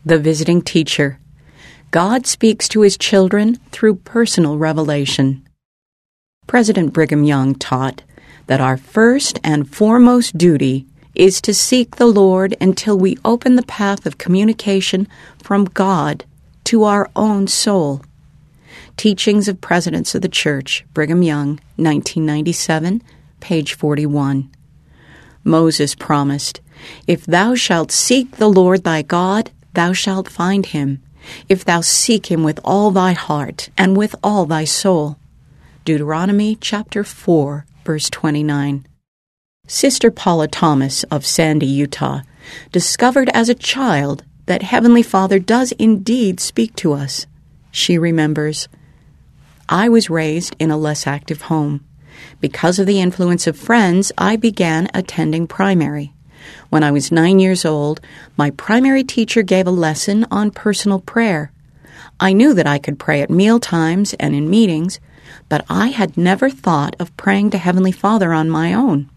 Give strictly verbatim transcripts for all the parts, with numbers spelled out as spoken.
The Visiting Teacher. God speaks to his children through personal revelation. President Brigham Young taught that our first and foremost duty is to seek the Lord until we open the path of communication from God to our own soul. Teachings of Presidents of the Church, Brigham Young, nineteen ninety-seven, page forty-one. Moses promised, "If thou shalt seek the Lord thy God, thou shalt find him, if thou seek him with all thy heart and with all thy soul." Deuteronomy chapter four, verse twenty-nine. Sister Paula Thomas of Sandy, Utah, discovered as a child that Heavenly Father does indeed speak to us. She remembers, "I was raised in a less active home. Because of the influence of friends, I began attending primary. When I was nine years old, my primary teacher gave a lesson on personal prayer. I knew that I could pray at meal times and in meetings, but I had never thought of praying to Heavenly Father on my own.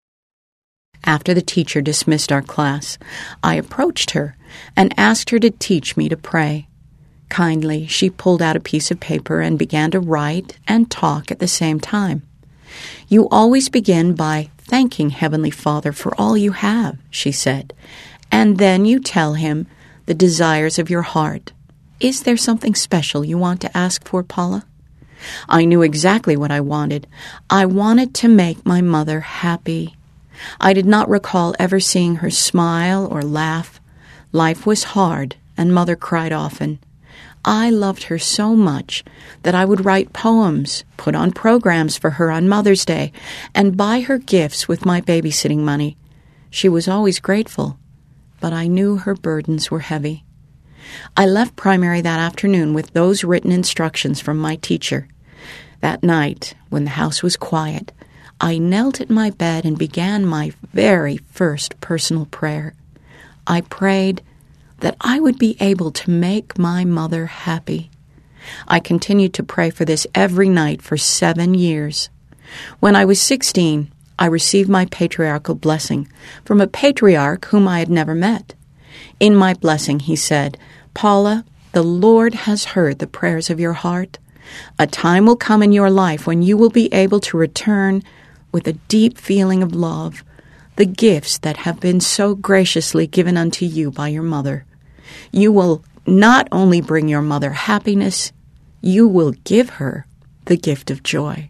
After the teacher dismissed our class, I approached her and asked her to teach me to pray. Kindly, she pulled out a piece of paper and began to write and talk at the same time. "You always begin by thanking Heavenly Father for all you have," she said, "and then you tell him the desires of your heart. Is there something special you want to ask for, Paula?" I knew exactly what I wanted. I wanted to make my mother happy. I did not recall ever seeing her smile or laugh. Life was hard, and Mother cried often. I loved her so much that I would write poems, put on programs for her on Mother's Day, and buy her gifts with my babysitting money. She was always grateful, but I knew her burdens were heavy. I left primary that afternoon with those written instructions from my teacher. That night, when the house was quiet, I knelt at my bed and began my very first personal prayer. I prayed that I would be able to make my mother happy. I continued to pray for this every night for seven years. When I was sixteen, I received my patriarchal blessing from a patriarch whom I had never met. In my blessing, he said, "Paula, the Lord has heard the prayers of your heart. A time will come in your life when you will be able to return with a deep feeling of love the gifts that have been so graciously given unto you by your mother. You will not only bring your mother happiness, you will give her the gift of joy."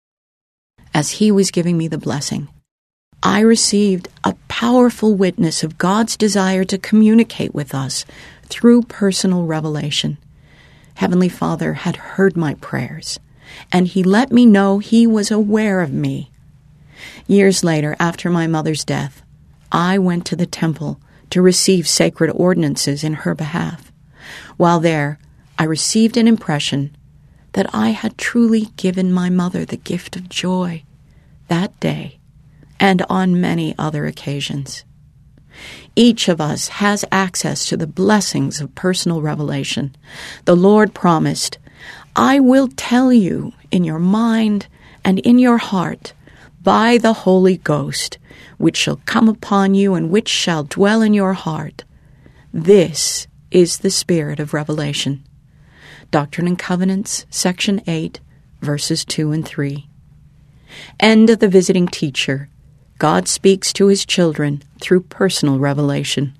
As he was giving me the blessing, I received a powerful witness of God's desire to communicate with us through personal revelation. Heavenly Father had heard my prayers, and he let me know he was aware of me. Years later, after my mother's death, I went to the temple to receive sacred ordinances in her behalf. While there, I received an impression that I had truly given my mother the gift of joy that day and on many other occasions. Each of us has access to the blessings of personal revelation. The Lord promised, "I will tell you in your mind and in your heart by the Holy Ghost, which shall come upon you and which shall dwell in your heart." This is the spirit of revelation. Doctrine and Covenants, section eight, verses two and three. End of the Visiting Teacher. God speaks to his children through personal revelation.